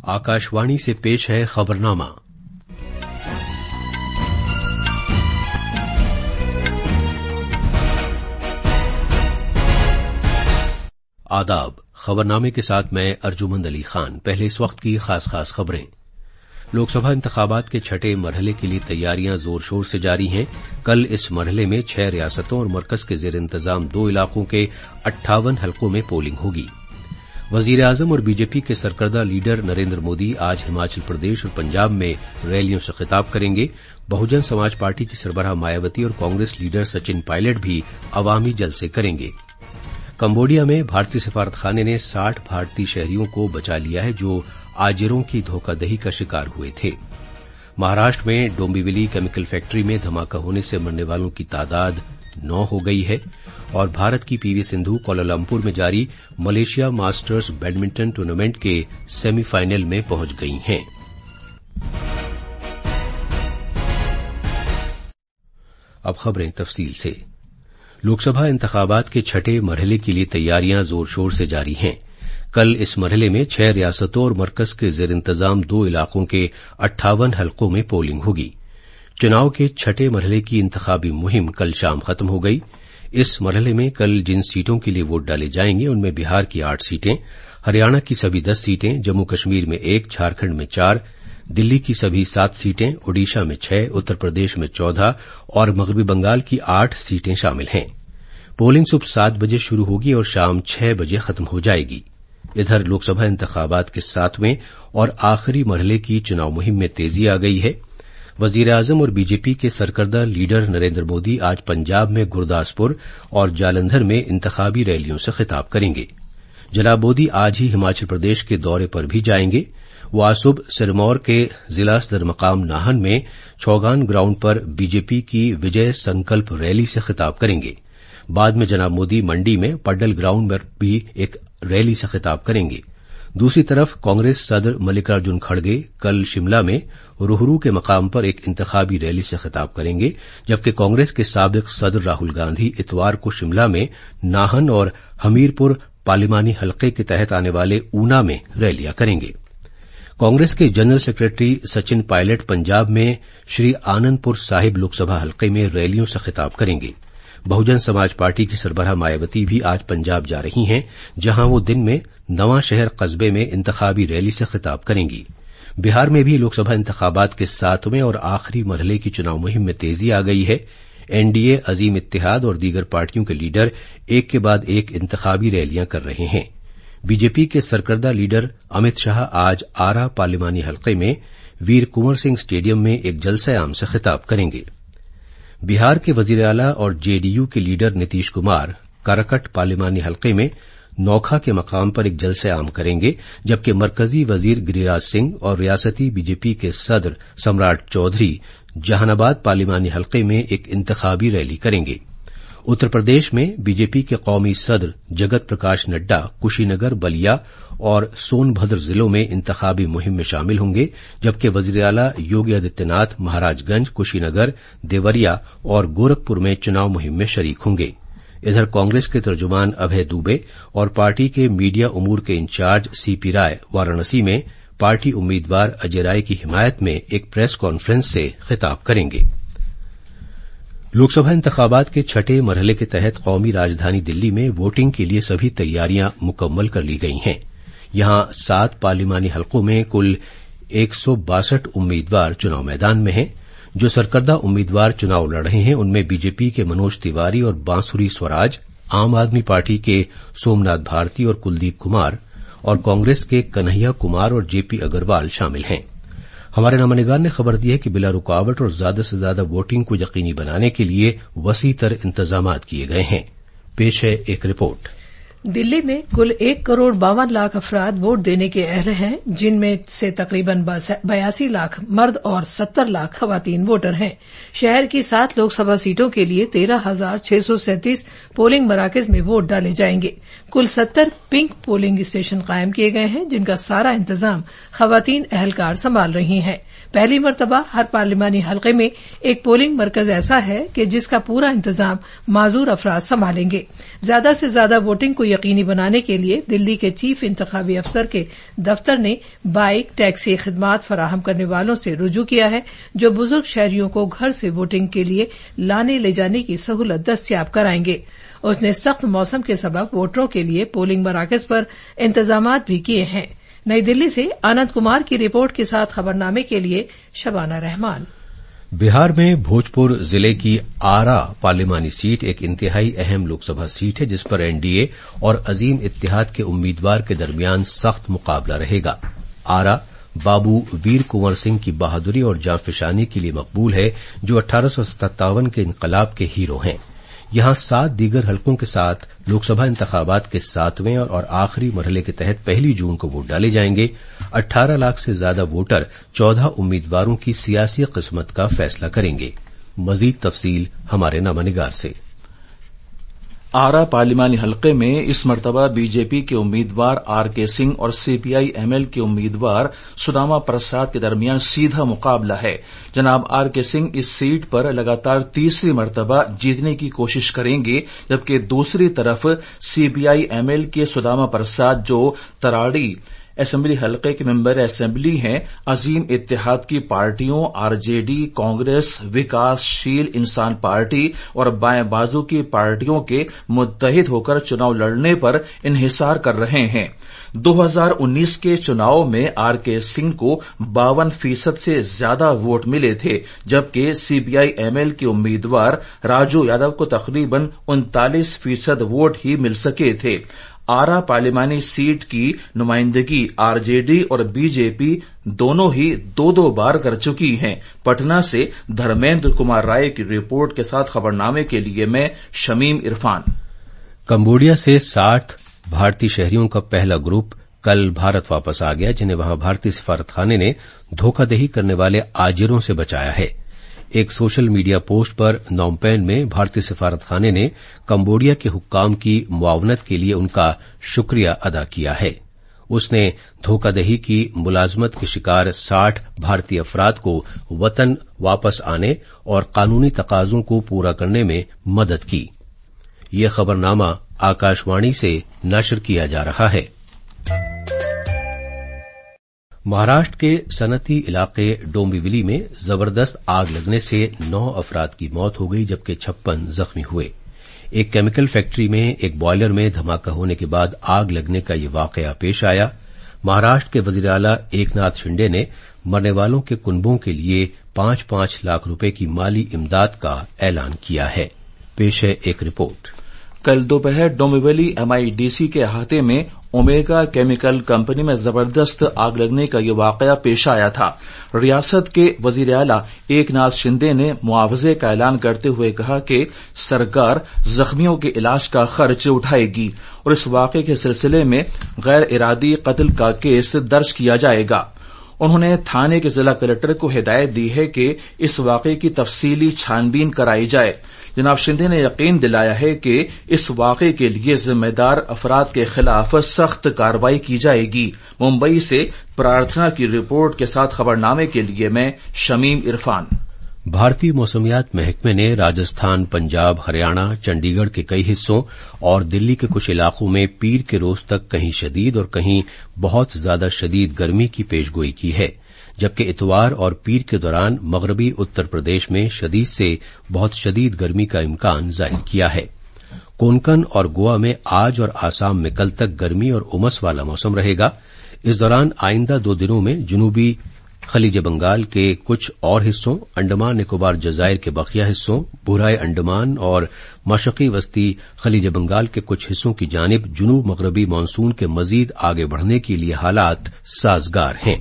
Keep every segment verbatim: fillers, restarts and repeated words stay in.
आकाशवाणी से पेश है खबरनामा। आदाब। खबरनामे के साथ मैं अर्जुमंद अली खान। पहले इस वक्त की खास खास खबरें। लोकसभा इंतखाबात के छठे मरहले के लिए तैयारियां जोर शोर से जारी हैं। कल इस मरहले में छह रियासतों और मरकज के जेर इंतजाम दो इलाकों के अट्ठावन हलकों में पोलिंग होगी। वजीर आजम और बीजेपी के सरकर्दा लीडर नरेंद्र मोदी आज हिमाचल प्रदेश और पंजाब में रैलियों से खिताब करेंगे। बहुजन समाज पार्टी की सरबराह मायावती और कांग्रेस लीडर सचिन पायलट भी अवामी जलसे करेंगे। कंबोडिया में भारतीय सफारतखाने ने साठ भारतीय शहरियों को बचा लिया है जो आजिरों की धोखाधड़ी का शिकार हुए थे। महाराष्ट्र में डोंबिवली केमिकल फैक्ट्री में धमाका होने से मरने वालों की तादाद नौ हो गई है और भारत की पीवी सिंधु कोलालमपुर में जारी मलेशिया मास्टर्स बैडमिंटन टूर्नामेंट के सेमीफाइनल में पहुंच गई हैं। अब खबरें तफसील से। लोकसभा इंतखाबात के छठे मरहले के लिए तैयारियां जोर शोर से जारी हैं। कल इस मरहले में छह रियासतों और मरकज के जेर इंतजाम दो इलाकों के अट्ठावन हलकों में पोलिंग होगी। चुनाव के छठे मरहले की इंतखाबी मुहिम कल शाम खत्म हो गई। इस मरहले में कल जिन सीटों के लिए वोट डाले जाएंगे उनमें बिहार की आठ सीटें, हरियाणा की सभी दस सीटें, जम्मू कश्मीर में एक, झारखंड में चार, दिल्ली की सभी सात सीटें, ओडिशा में छह, उत्तर प्रदेश में चौदह और मगरबी बंगाल की आठ सीटें शामिल हैं। पोलिंग सुबह सात बजे शुरू होगी और शाम छह बजे खत्म हो जाएगी। इधर लोकसभा इंतखाबात के सातवें और आखिरी मरहले की चुनाव मुहिम में तेजी आ गई है। वजीर आजम और बीजेपी के सरकर्दा लीडर नरेंद्र मोदी आज पंजाब में गुरदासपुर और जालंधर में इंतखाबी रैलियों से खिताब करेंगे। जनाब मोदी आज ही हिमाचल प्रदेश के दौरे पर भी जाएंगे। वो आज सुबह सिरमौर के जिला सदर मकाम नाहन में छौगान ग्राउंड पर बीजेपी की विजय संकल्प रैली से खिताब करेंगे। बाद में जनाब मोदी मंडी में पड्डल ग्राउंड में भी एक रैली से खिताब करेंगे। दूसरी तरफ कांग्रेस सदर मल्लिकार्जुन खड़गे कल शिमला में रोहरू के मकाम पर एक इंतखाबी रैली से खिताब करेंगे, जबकि कांग्रेस के साबिक सदर राहुल गांधी इतवार को शिमला में नाहन और हमीरपुर पार्लिमानी हलके के तहत आने वाले ऊना में रैलियां करेंगे। कांग्रेस के जनरल सेक्रेटरी सचिन पायलट पंजाब में श्री आनंदपुर साहिब लोकसभा हलके में रैलियों से खिताब करेंगे। बहुजन समाज पार्टी की सरबराह मायावती भी आज पंजाब जा रही हैं, जहां वो दिन में नवां शहर कस्बे में इंतखाबी रैली से खिताब करेंगी। बिहार में भी लोकसभा इंतखाबात के सातवें और आखिरी मरहले की चुनाव मुहिम में तेजी आ गई है। एनडीए, अजीम इत्तेहाद और दीगर पार्टियों के लीडर एक के बाद एक इंतखाबी रैलियां कर रहे हैं। बीजेपी के सरकर्दा लीडर अमित शाह आज आरा पार्लिमानी हलके में वीर कुंवर सिंह स्टेडियम में एक जलसे आम से खिताब करेंगे। बिहार के वजीर आला और जेडीयू के लीडर नीतीश कुमार करकट पार्लिमानी हलके में नौखा के मकाम पर एक जलसे आम करेंगे, जबकि मरकजी वजीर गिरिराज सिंह और रियासती बीजेपी के सदर सम्राट चौधरी जहानाबाद पार्लिमानी हलके में एक इंतखाबी रैली करेंगे। उत्तर प्रदेश में बीजेपी के कौमी सदर जगत प्रकाश नड्डा कुशीनगर, बलिया और सोनभद्र जिलों में इंतखाबी मुहिम में शामिल होंगे, जबकि वजीर आला योगी आदित्यनाथ महाराजगंज, कुशीनगर, देवरिया और गोरखपुर में चुनाव मुहिम में शरीक होंगे। इधर कांग्रेस के तर्जुमान अभय दुबे और पार्टी के मीडिया उमूर के इंचार्ज सीपी राय वाराणसी में पार्टी उम्मीदवार अजय राय की हिमायत में एक प्रेस कॉन्फ्रेंस से खिताब करेंगे। लोकसभा इंतखाबात के छठे मरहले के तहत कौमी राजधानी दिल्ली में वोटिंग के लिए सभी तैयारियां मुकम्मल कर ली गई हैं। यहां सात पार्लिमानी हलकों में कुल एक सौ बासठ उम्मीदवार चुनाव मैदान में हैं। जो सरकर्दा उम्मीदवार चुनाव लड़ रहे हैं उनमें बीजेपी के मनोज तिवारी और बांसुरी स्वराज, आम आदमी पार्टी के सोमनाथ भारती और कुलदीप कुमार और कांग्रेस के कन्हैया कुमार और जेपी अग्रवाल शामिल हैं। हमारे नामानिगार ने खबर दी है कि बिला रुकावट और ज्यादा से ज्यादा वोटिंग को यकीनी बनाने के लिए वसी तर इंतजाम किए गए हैं। पेश है एक रिपोर्ट। दिल्ली में कुल एक करोड़ बावन लाख अफराद वोट देने के अहल हैं, जिनमें से तकरीबन बयासी लाख मर्द और सत्तर लाख खवातीन वोटर हैं। शहर की सात लोकसभा सीटों के लिए तेरह हजार छह सौ सैंतीस पोलिंग मराकज में वोट डाले जाएंगे। कुल सत्तर पिंक पोलिंग स्टेशन कायम किए गए हैं, जिनका सारा इंतजाम खवातीन अहलकार संभाल रही हैं। पहली मरतबा हर पार्लिमानी हलके में एक पोलिंग मरकज ऐसा है कि जिसका पूरा इंतजाम माजूर अफराद संभालेंगे। ज्यादा से ज्यादा वोटिंग को یقینی بنانے کے لیے دلی کے چیف انتخابی افسر کے دفتر نے بائک ٹیکسی خدمات فراہم کرنے والوں سے رجوع کیا ہے جو بزرگ شہریوں کو گھر سے ووٹنگ کے لیے لانے لے جانے کی سہولت دستیاب کرائیں گے۔ اس نے سخت موسم کے سبب ووٹروں کے لیے پولنگ مراکز پر انتظامات بھی کیے ہیں۔ نئی دلی سے آنند کمار کی رپورٹ کے ساتھ خبرنامے کے لیے شبانہ رحمان۔ بہار میں بھوجپور ضلع کی آرا پارلیمانی سیٹ ایک انتہائی اہم لوک سبھا سیٹ ہے جس پر این ڈی اے اور عظیم اتحاد کے امیدوار کے درمیان سخت مقابلہ رہے گا۔ آرا بابو ویر کنور سنگھ کی بہادری اور جانفشانی کے لیے مقبول ہے جو اٹھارہ سو ستاون کے انقلاب کے ہیرو ہیں۔ یہاں سات دیگر حلقوں کے ساتھ لوک سبھا انتخابات کے ساتویں اور آخری مرحلے کے تحت پہلی جون کو ووٹ ڈالے جائیں گے۔ اٹھارہ لاکھ سے زیادہ ووٹر چودہ امیدواروں کی سیاسی قسمت کا فیصلہ کریں گے۔ مزید تفصیل ہمارے نامہ نگار سے۔ آرا پارلیمانی حلقے میں اس مرتبہ بی جے پی کے امیدوار آر کے سنگھ اور سی پی آئی ایم ایل کے امیدوار سداما پرساد کے درمیان سیدھا مقابلہ ہے۔ جناب آر کے سنگھ اس سیٹ پر لگاتار تیسری مرتبہ جیتنے کی کوشش کریں گے جبکہ دوسری طرف سی پی آئی ایم ایل کے سداما پرساد جو تراڑی اسمبلی حلقے کے ممبر اسمبلی ہیں، عظیم اتحاد کی پارٹیوں R J D, Congress, Vikassheel Insaan party اور بائیں بازو کی پارٹیوں کے متحد ہو کر چناؤ لڑنے پر انحصار کر رہے ہیں۔ دو ہزار انیس کے چناؤ میں آر کے سنگھ کو باون فیصد سے زیادہ ووٹ ملے تھے جبکہ سی پی آئی ایم ایل کے امیدوار راجو یادو کو تقریباً انتالیس فیصد ووٹ ہی مل سکے تھے۔ آرا پارلیمانی سیٹ کی نمائندگی آر جے ڈی اور بی جے پی دونوں ہی دو دو بار کر چکی ہیں۔ پٹنہ سے دھرمیندر کمار رائے کی رپورٹ کے ساتھ خبرنامے کے لیے میں شمیم عرفان۔ کمبوڈیا سے ساٹھ بھارتی شہریوں کا پہلا گروپ کل بھارت واپس آ گیا جنہیں وہاں بھارتی سفارت خانے نے دھوکہ دہی کرنے والے آجروں سے بچایا ہے۔ ایک سوشل میڈیا پوسٹ پر نومپین میں بھارتی سفارت خانے نے کمبوڈیا کے حکام کی معاونت کے لیے ان کا شکریہ ادا کیا ہے۔ اس نے دھوکہ دہی کی ملازمت کے شکار ساٹھ بھارتی افراد کو وطن واپس آنے اور قانونی تقاضوں کو پورا کرنے میں مدد کی۔ یہ خبرنامہ آکاشوانی سے نشر کیا جا رہا ہے۔ مہاراشٹر کے صنعتی علاقے ڈومبیولی میں زبردست آگ لگنے سے نو افراد کی موت ہو گئی جبکہ چھپن زخمی ہوئے۔ ایک کیمیکل فیکٹری میں ایک بوائلر میں دھماکہ ہونے کے بعد آگ لگنے کا یہ واقعہ پیش آیا۔ مہاراشٹر کے وزیر اعلی ایک ناتھ شنڈے نے مرنے والوں کے کنبوں کے لیے پانچ پانچ لاکھ روپے کی مالی امداد کا اعلان کیا ہے۔ پیش ہے ایک رپورٹ۔ کل دوپہر ڈومبیولی ایم آئی ڈی سی کے احاطے میں اومیگا کیمیکل کمپنی میں زبردست آگ لگنے کا یہ واقعہ پیش آیا تھا۔ ریاست کے وزیر اعلی ایک ناتھ شندے نے معاوضے کا اعلان کرتے ہوئے کہا کہ سرکار زخمیوں کے علاج کا خرچ اٹھائے گی اور اس واقعے کے سلسلے میں غیر ارادی قتل کا کیس درج کیا جائے گا۔ انہوں نے تھانے کے ضلع کلکٹر کو ہدایت دی ہے کہ اس واقعے کی تفصیلی چھان بین کرائی جائے۔ جناب شندے نے یقین دلایا ہے کہ اس واقعے کے لیے ذمہ دار افراد کے خلاف سخت کارروائی کی جائے گی۔ ممبئی سے پرارتھنا کی رپورٹ کے ساتھ خبرنامے کے لیے میں شمیم عرفان۔ بھارتی موسمیات محکمے نے راجستھان، پنجاب، ہریانہ، چنڈی گڑھ کے کئی حصوں اور دلی کے کچھ علاقوں میں پیر کے روز تک کہیں شدید اور کہیں بہت زیادہ شدید گرمی کی پیشگوئی کی ہے جبکہ اتوار اور پیر کے دوران مغربی اتر پردیش میں شدید سے بہت شدید گرمی کا امکان ظاہر کیا ہے۔ کونکن اور گوا میں آج اور آسام میں کل تک گرمی اور امس والا موسم رہے گا۔ اس دوران آئندہ دو دنوں میں جنوبی خلیج بنگال کے کچھ اور حصوں، انڈمان نکوبار جزائر کے بقیہ حصوں، برائے انڈمان اور مشرقی وسطی خلیج بنگال کے کچھ حصوں کی جانب جنوب مغربی مانسون کے مزید آگے بڑھنے کے لیے حالات سازگار ہیں۔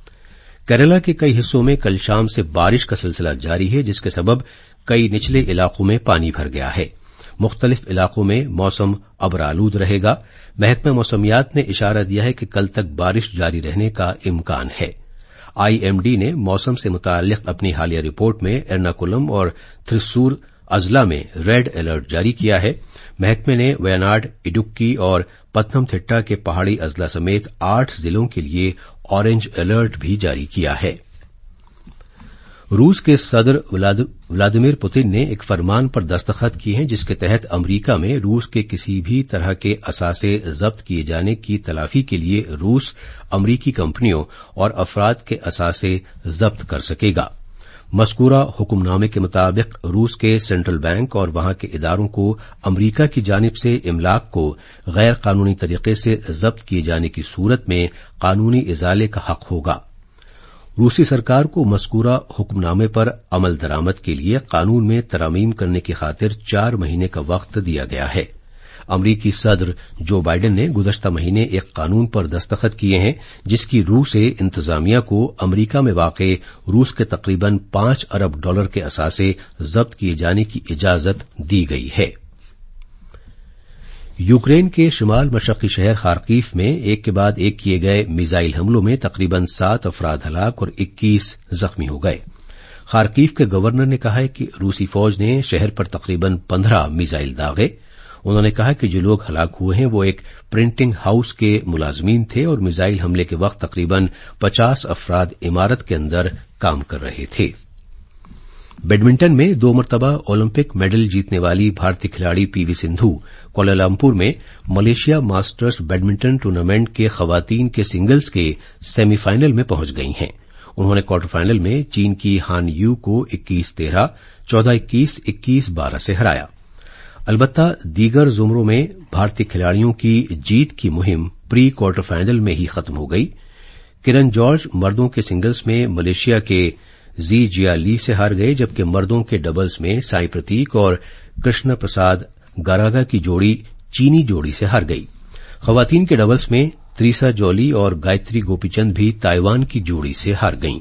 کیرلا کے کئی حصوں میں کل شام سے بارش کا سلسلہ جاری ہے جس کے سبب کئی نچلے علاقوں میں پانی بھر گیا ہے۔ مختلف علاقوں میں موسم ابرآلود رہے گا۔ محکمہ موسمیات نے اشارہ دیا ہے کہ کل تک بارش جاری رہنے کا امکان ہے۔ آئی ایم ڈی نے موسم سے متعلق اپنی حالیہ رپورٹ میں ایرناکولم اور تھرسور اضلاع میں ریڈ الرٹ جاری کیا ہے۔ محکمے نے ویاناڈ، اڈوکی اور پتنم تھٹا کے پہاڑی اضلاع سمیت آٹھ ضلعوں کے لیے اورنج الرٹ بھی جاری کیا ہے۔ रूस के सदर व्लादिमीर पुतिन ने एक फरमान पर दस्तखत किए हैं जिसके तहत अमरीका में रूस के किसी भी तरह के असासे जब्त किए जाने की तलाफी के लिए रूस अमरीकी कंपनियों और अफराद के असासे जब्त कर सकेगा। मज़कूरा हुक्मनामे के मुताबिक रूस के सेंट्रल बैंक और वहां के इदारों को अमरीका की जानिब से इमलाक को गैर कानूनी तरीके से जब्त किए जाने की सूरत में कानूनी इजाले का हक होगा। रूसी सरकार को मज़कूरा हुक्मनामे पर अमल दरामद के लिए कानून में तरमीम करने की खातिर चार महीने का वक्त दिया गया है। अमरीकी सदर जो बाइडेन ने गुज़श्ता महीने एक कानून पर दस्तखत किए हैं जिसकी रूह से इंतजामिया को अमरीका में वाक़े रूस के तकरीबन पांच अरब डॉलर के असासे जब्त किए जाने की इजाजत दी गई है। यूक्रेन के शिमाल मशरक़ी शहर खार्कीव में एक के बाद एक किए गए मिसाइल हमलों में तकरीबन सात अफराद हलाक और इक्कीस जख्मी हो गए। खार्कीव के गवर्नर ने कहा है कि रूसी फौज ने शहर पर तकरीबन पंद्रह मिसाइल दागे। उन्होंने कहा कि जो लोग हलाक हुए हैं वो एक प्रिंटिंग हाउस के मुलाजमीन थे और मिसाइल हमले के वक्त तकरीबन पचास अफराद इमारत के अंदर काम कर रहे थे। बैडमिंटन में दो मरतबा ओलंपिक मेडल जीतने वाली भारतीय खिलाड़ी पीवी सिंधु कुआलालंपुर में मलेशिया मास्टर्स बैडमिंटन टूर्नामेंट के खवातीन के सिंगल्स के सेमीफाइनल में पहुंच गई हैं। उन्होंने क्वार्टर फाइनल में चीन की हान यू को इक्कीस तेरह, चौदह इक्कीस, इक्कीस बारह से हराया। अलबत्ता दीगर जुमरों में भारतीय खिलाड़ियों की जीत की मुहिम प्री क्वार्टर फाइनल में ही खत्म हो गई। किरण जॉर्ज मर्दों के सिंगल्स में मलेशिया के जी जिया ली से हार गए जबकि मर्दों के डबल्स में साई प्रतीक और कृष्ण प्रसाद गारागा की जोड़ी चीनी जोड़ी से हार गई। खवातीन के डबल्स में त्रिसा जॉली और गायत्री गोपीचंद भी ताइवान की जोड़ी से हार गईं।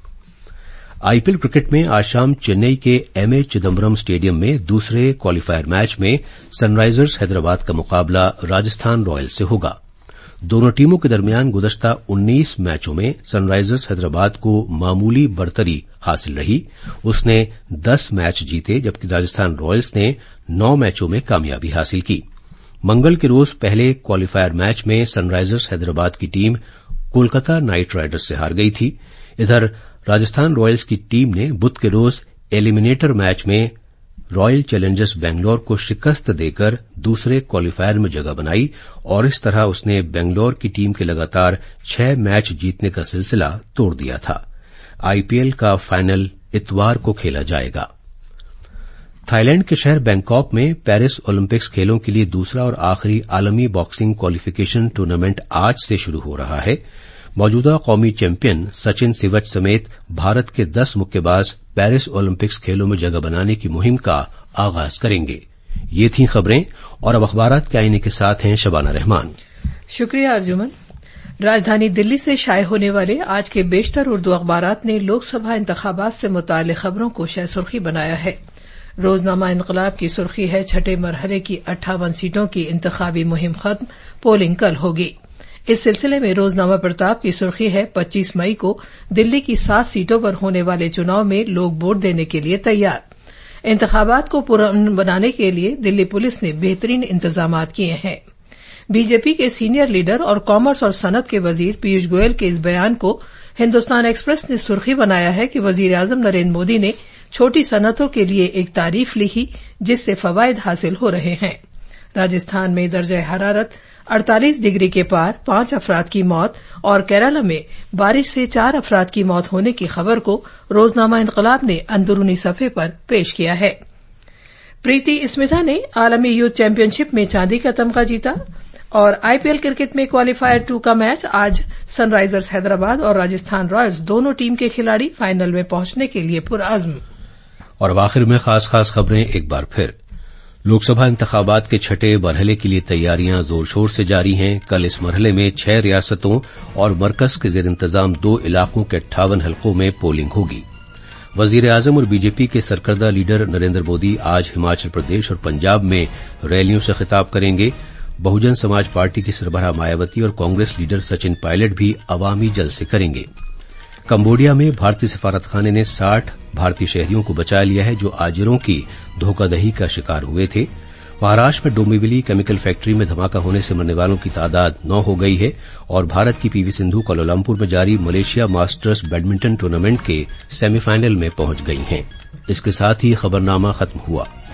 आईपीएल क्रिकेट में आज शाम चेन्नई के एमए चिदम्बरम स्टेडियम में दूसरे क्वालीफायर मैच में सनराइजर्स हैदराबाद का मुकाबला राजस्थान रॉयल्स से होगा। दोनों टीमों के दरमियान गुज़श्ता उन्नीस मैचों में सनराइजर्स हैदराबाद को मामूली बढ़तरी हासिल रही। उसने दस मैच जीते जबकि राजस्थान रॉयल्स ने नौ मैचों में कामयाबी हासिल की। मंगल के रोज पहले क्वालीफायर मैच में सनराइजर्स हैदराबाद की टीम कोलकाता नाइट राइडर्स से हार गई थी। इधर राजस्थान रॉयल्स की टीम ने बुध के रोज एलिमिनेटर मैच में रॉयल चैलेंजर्स बेंगलोर को शिकस्त देकर दूसरे क्वालीफायर में जगह बनाई और इस तरह उसने बेंगलोर की टीम के लगातार छह मैच जीतने का सिलसिला तोड़ दिया था। आईपीएल का फाइनल इतवार को खेला जाएगा। थाईलैंड के शहर बैंकॉक में पेरिस ओलंपिक्स खेलों के लिए दूसरा और आखिरी आलमी बॉक्सिंग क्वालिफिकेशन टूर्नामेंट आज से शुरू हो रहा है। मौजूदा कौमी चैंपियन सचिन सिवच समेत भारत के दस मुक्केबाज पेरिस ओलंपिक्स खेलों में जगह बनाने की मुहिम का आगाज करेंगे। ये थीं खबरें और अब अखबारात के आईने के साथ हैं शबाना रहमान। शुक्रिया अर्जुमन। राजधानी दिल्ली से शाये होने वाले आज के बेशतर उर्दू अखबारात ने लोकसभा इंतखाबात से मुताल्लिक खबरों को शह सुर्खी बनाया है। रोजनामा इनकलाब की सुर्खी है छठे मरहले की अट्ठावन सीटों की इंतखाबी मुहिम खत्म, पोलिंग कल होगी। इस सिलसिले में रोजनामा प्रताप की सुर्खी है पच्चीस मई को दिल्ली की सात सीटों पर होने वाले चुनाव में लोग वोट देने के लिए तैयार। इंतखाबात को पुरअमन बनाने के लिए दिल्ली पुलिस ने बेहतरीन इंतजामात किए हैं। बीजेपी के सीनियर लीडर और कॉमर्स और सनत के वजीर पीयूष गोयल के इस बयान को हिन्दुस्तान एक्सप्रेस ने सुर्खी बनाया है कि वजीर आजम नरेंद्र मोदी ने छोटी सनतों के लिए एक तारीफ लिखी जिससे फवायद हासिल हो रहे हैं। राजस्थान में दर्जा हरारत अड़तालीस डिग्री के पार, पांच अफराद की मौत और केरला में बारिश से चार अफराद की मौत होने की खबर को रोजनामा इनकलाब ने अंदरूनी सफे पर पेश किया है। प्रीति स्मिथा ने आलमी यूथ चैंपियनशिप में चांदी का तमगा जीता और आईपीएल क्रिकेट में क्वालीफायर टू का मैच आज सनराइजर्स हैदराबाद और राजस्थान रॉयल्स दोनों टीम के खिलाड़ी फाइनल में पहुंचने के लिए पुरअज़्म। और अब आखिर में खास खास खबरें एक बार फिर। लोकसभा इंतखाबात के छठे मरहले के लिए तैयारियां जोर शोर से जारी हैं। कल इस मरहले में छह रियासतों और मरकज के जेर इंतजाम दो इलाकों के अट्ठावन हलकों में पोलिंग होगी। वजीर आजम और बीजेपी के सरकर्दा लीडर नरेंद्र मोदी आज हिमाचल प्रदेश और पंजाब में रैलियों से खिताब करेंगे। बहुजन समाज पार्टी की सरबराह मायावती और कांग्रेस लीडर सचिन पायलट भी अवामी जलसे करेंगे। कंबोडिया में भारतीय सफारतखाने ने साठ भारतीय शहरियों को बचा लिया है जो आजिरों की धोखाधड़ी का शिकार हुए थे। महाराष्ट्र में डोंबिवली केमिकल फैक्ट्री में धमाका होने से मरने वालों की तादाद नौ हो गई है और भारत की पीवी सिंधु कोलालमपुर में जारी मलेशिया मास्टर्स बैडमिंटन टूर्नामेंट के सेमीफाइनल में पहुंच गई हैं। इसके साथ ही खबरनामा खत्म हुआ।